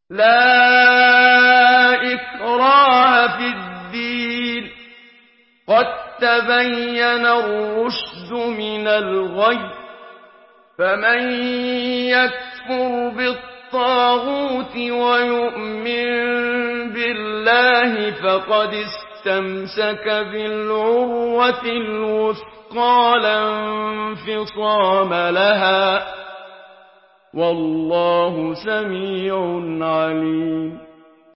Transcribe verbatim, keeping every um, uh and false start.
لا إكراه في الدين قد تبين الرشد من الغي فمن يكفر بالطاغوت ويؤمن بالله فقد استمسك بالعروة الوثقى لا انفصام لها والله سميع عليم